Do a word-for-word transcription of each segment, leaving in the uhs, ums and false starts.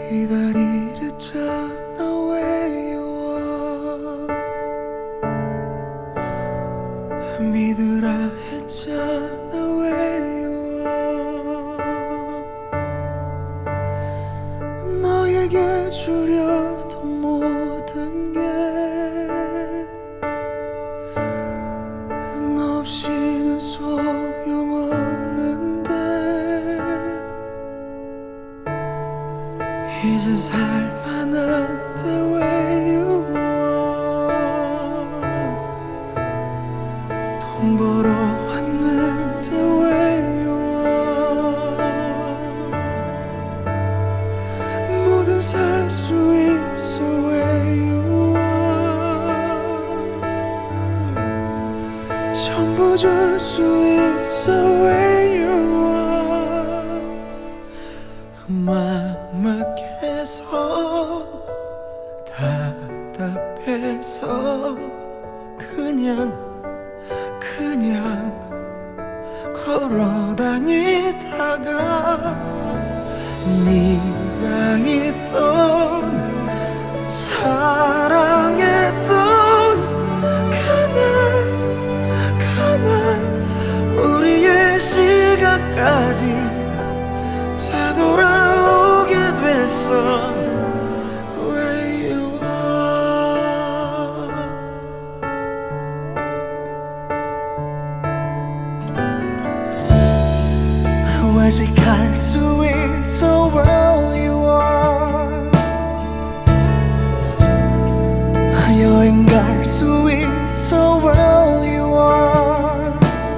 기다리랬잖아 where you are 믿으라 했잖아 where you are 너에게 주려던 모든 게 너 없이는 소용없는데 이제 살만한데 where you are 돈 벌어 왔는데 where you are 뭐든 살 수 있어 where you are 전부 줄 수 있어 where you are 막막해서 답답해서 그냥 그냥 걸어다니다가 네가 있던 사랑했던 그날 그날 우리의 시간까지 되돌아오게 됐어 where you are 외식할 수 있어 where you are 여행 갈 수 있어 where you are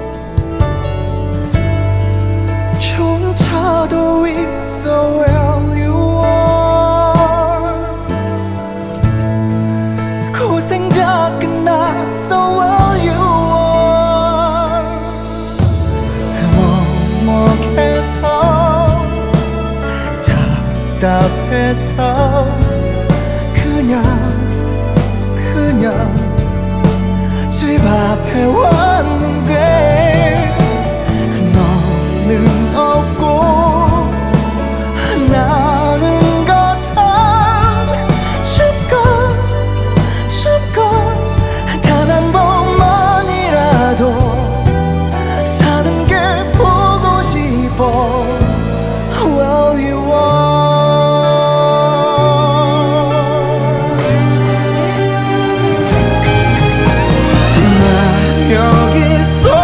좋은 차도 있어 where you are 고생 다 끝났어 where you are 먹먹해서 답답해서 그냥 그냥 집 앞에 왔는데 너는 없고 나는 걷어 잠깐 잠깐 단 한 번만이라도 사는 게 보고 싶어 where you are 나 여기서